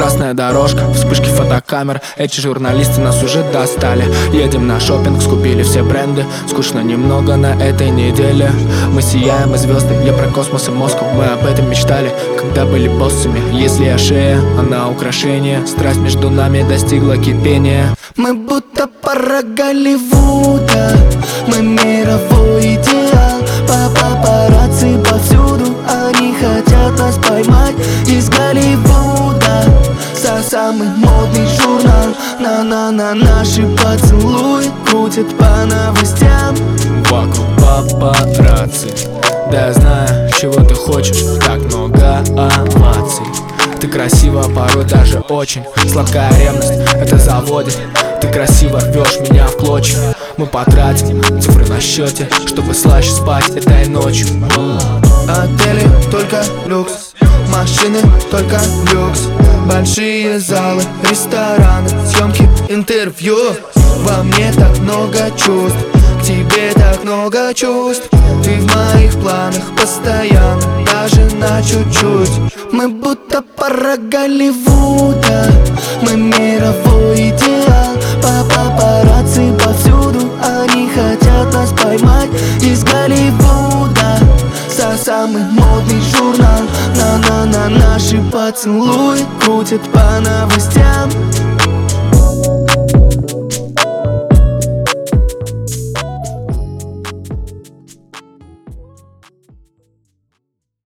Красная дорожка, вспышки фотокамер. Эти журналисты нас уже достали. Едем на шопинг, скупили все бренды. Скучно немного на этой неделе. Мы сияем и звезды, я про космос и Москву. Мы об этом мечтали, когда были боссами. Если я шея, она украшение. Страсть между нами достигла кипения. Мы будто пара Голливуда, мы мировой идеал. Папарацци повсюду, они хотят нас поймать. Из Голливуда самый модный журнал. На наши поцелуи крутят по новостям. Вокруг папарацци. Да я знаю, чего ты хочешь. Так много оваций. Ты красива, порой даже очень. Сладкая ревность, это заводит. Ты красиво рвешь меня в клочья. Мы потратим цифры на счете, чтобы слаще спать этой ночью. Отели только люкс, машины только люкс. Большие залы, рестораны, съемки, интервью. Во мне так много чувств, к тебе так много чувств. Ты в моих планах постоянно, даже на чуть-чуть. Мы будто пара Голливуда, мы мировой идеал. Папарацци повсюду, они хотят нас поймать. Из Голливуда самый модный журнал. На наши поцелуи крутят по новостям.